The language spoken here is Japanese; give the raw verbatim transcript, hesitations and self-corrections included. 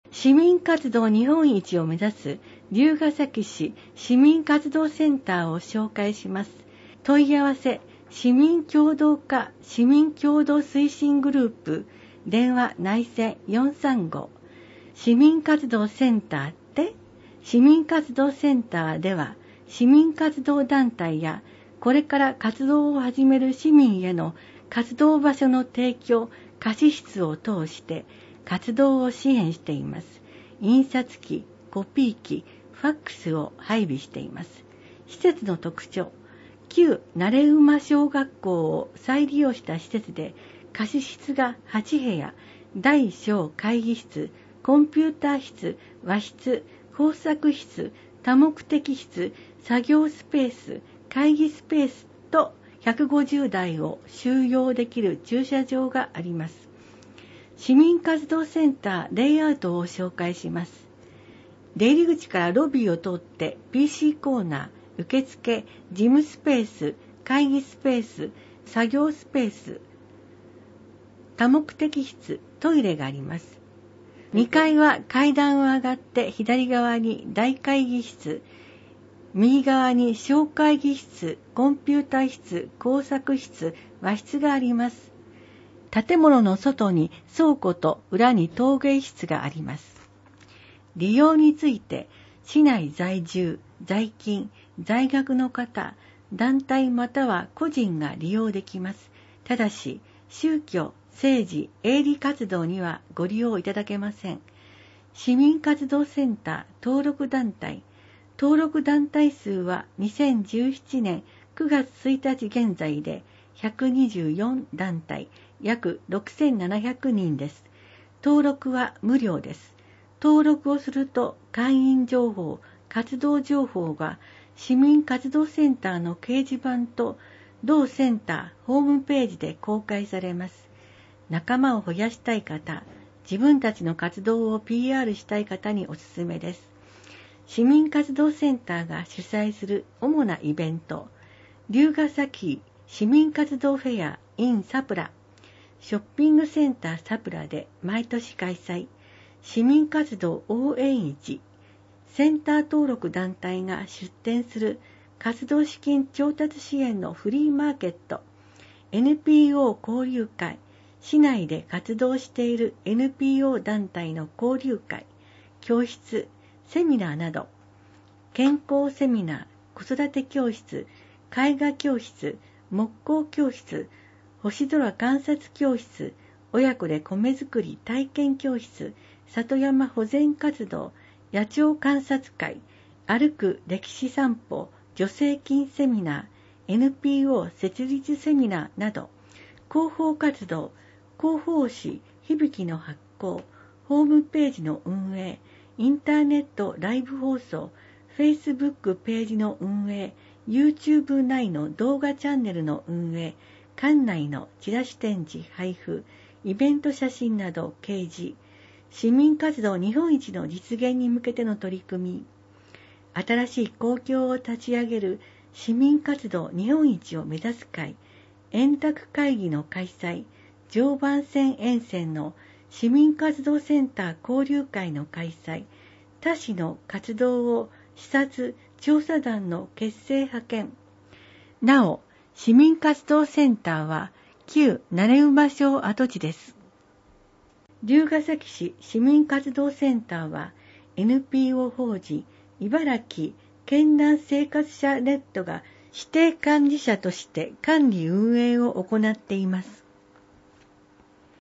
市民活動日本一を目指す龍ケ崎市市民活動センターを紹介します。問い合わせ市民協同課市民協同推進グループ電話内線よんさんご市民活動センターって市民活動センターでは市民活動団体やこれから活動を始める市民への活動場所の提供貸し室を通して活動を支援しています。印刷機、コピー機、ファックスを配備しています。施設の特徴、旧慣馬小学校を再利用した施設で貸し室がはちへや、大小会議室、コンピューター室、和室、工作室、多目的室、作業スペース、会議スペースとひゃくごじゅうだいを収容できる駐車場があります。市民活動センターレイアウトを紹介します。出入り口からロビーを通って ピーシー コーナー、受付、事務スペース、会議スペース、作業スペース、多目的室、トイレがあります。にかいは階段を上がって左側に大会議室、右側に小会議室、コンピュータ室、工作室、和室があります。建物の外に倉庫と裏に陶芸室があります。利用について、市内在住、在勤、在学の方、団体または個人が利用できます。ただし、宗教、政治、営利活動にはご利用いただけません。市民活動センター登録団体、登録団体数はにせんじゅうななねんくがつついたち現在でひゃくにじゅうよんだんたい、約ろくせんななひゃくにんです。登録は無料です。登録をすると会員情報、活動情報が市民活動センターの掲示板と同センターホームページで公開されます。仲間を増やしたい方、自分たちの活動を ピーアール したい方におすすめです。市民活動センターが主催する主なイベント、龍ケ崎市民活動フェア in サプラ、ショッピングセンターサプラで毎年開催、市民活動応援市、センター登録団体が出展する活動資金調達支援のフリーマーケット、エヌピーオー 交流会、市内で活動している エヌピーオー 団体の交流会、教室、セミナーなど、健康セミナー、子育て教室、絵画教室、木工教室、星空観察教室、親子で米作り体験教室、里山保全活動、野鳥観察会、歩く歴史散歩、助成金セミナー、エヌピーオー 設立セミナーなど、広報活動、広報誌、響きの発行、ホームページの運営、インターネットライブ放送、Facebook ページの運営、YouTube 内の動画チャンネルの運営、館内のチラシ展示、配布、イベント写真など掲示、市民活動日本一の実現に向けての取り組み、新しい公共を立ち上げる市民活動日本一を目指す会、円卓会議の開催、常磐線沿線の市民活動センター交流会の開催、他市の活動を視察調査団の結成派遣。なお、市民活動センターは旧慣馬小跡地です。龍ケ崎市市民活動センターは エヌピーオー 法人茨城県南生活者ネットが指定管理者として管理運営を行っています。